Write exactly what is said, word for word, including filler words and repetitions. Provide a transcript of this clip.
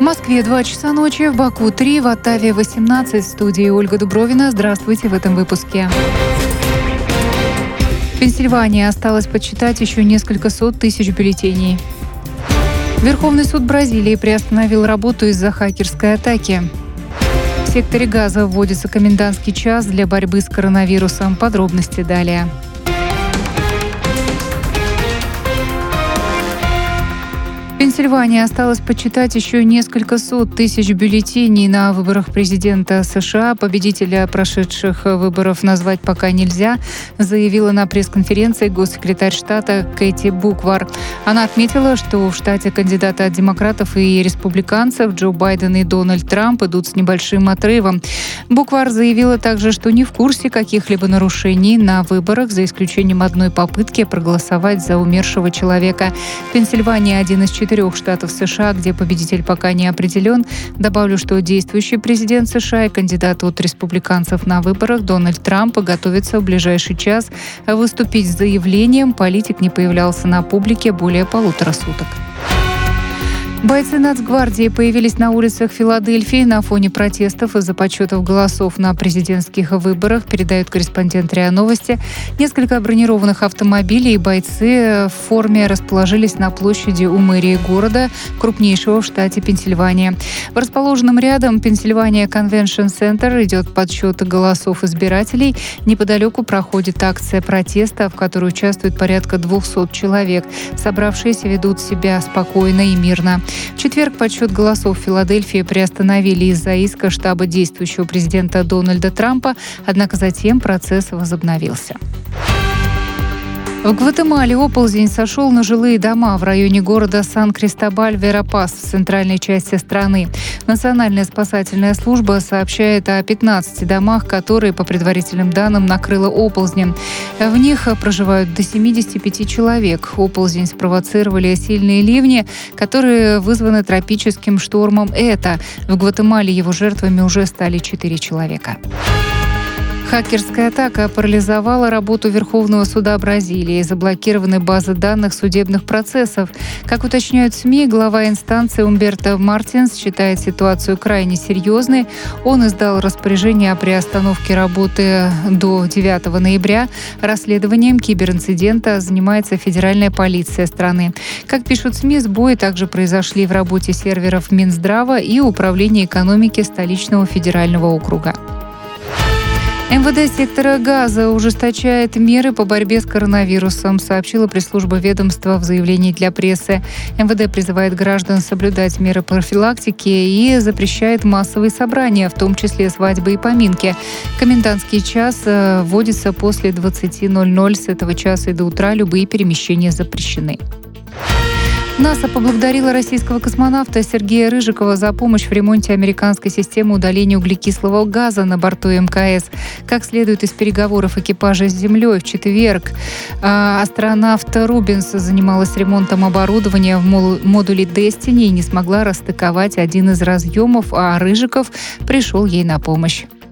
Москве два часа ночи, в Баку три, в Оттаве восемнадцать. В студии Ольга Дубровина. Здравствуйте в этом выпуске. В Пенсильвании осталось подсчитать еще несколько сот тысяч бюллетеней. Верховный суд Бразилии приостановил работу из-за хакерской атаки. В секторе Газа вводится комендантский час для борьбы с коронавирусом. Подробности далее. В Пенсильвании осталось подсчитать еще несколько сот тысяч бюллетеней на выборах президента США. Победителя прошедших выборов назвать пока нельзя, заявила на пресс-конференции госсекретарь штата Кэти Буквар. Она отметила, что в штате кандидаты от демократов и республиканцев Джо Байден и Дональд Трамп идут с небольшим отрывом. Буквар заявила также, что не в курсе каких-либо нарушений на выборах, за исключением одной попытки проголосовать за умершего человека. Пенсильвания – один из четырех штатов США, где победитель пока не определен. Добавлю, что действующий президент США и кандидат от республиканцев на выборах Дональд Трамп готовится в ближайший час выступить с заявлением. Политик не появлялся на публике более полутора суток. Бойцы Нацгвардии появились на улицах Филадельфии на фоне протестов из-за подсчетов голосов на президентских выборах, передает корреспондент РИА Новости. Несколько бронированных автомобилей и бойцы в форме расположились на площади у мэрии города, крупнейшего в штате Пенсильвания. В расположенном рядом Пенсильвания Конвеншн Центр идет подсчет голосов избирателей. Неподалеку проходит акция протеста, в которой участвует порядка двухсот человек. Собравшиеся ведут себя спокойно и мирно. В четверг подсчет голосов в Филадельфии приостановили из-за иска штаба действующего президента Дональда Трампа, однако затем процесс возобновился. В Гватемале оползень сошел на жилые дома в районе города Сан-Кристобаль-Верапас в центральной части страны. Национальная спасательная служба сообщает о пятнадцати домах, которые, по предварительным данным, накрыло оползнем. В них проживают до семидесяти пяти человек. Оползень спровоцировали сильные ливни, которые вызваны тропическим штормом Эта. В Гватемале его жертвами уже стали четыре человека. Хакерская атака парализовала работу Верховного суда Бразилии. Заблокированы базы данных судебных процессов. Как уточняют СМИ, глава инстанции Умберто Мартинс считает ситуацию крайне серьезной. Он издал распоряжение о приостановке работы до девятого ноября. Расследованием киберинцидента занимается федеральная полиция страны. Как пишут СМИ, сбои также произошли в работе серверов Минздрава и Управления экономики столичного федерального округа. МВД сектора Газа ужесточает меры по борьбе с коронавирусом, сообщила пресс-служба ведомства в заявлении для прессы. МВД призывает граждан соблюдать меры профилактики и запрещает массовые собрания, в том числе свадьбы и поминки. Комендантский час вводится после двадцати ноль-ноль. С этого часа и до утра любые перемещения запрещены. НАСА поблагодарила российского космонавта Сергея Рыжикова за помощь в ремонте американской системы удаления углекислого газа на борту МКС. Как следует из переговоров экипажа с Землей, в четверг астронавт Рубинс занималась ремонтом оборудования в модуле Destiny и не смогла расстыковать один из разъемов, а Рыжиков пришел ей на помощь.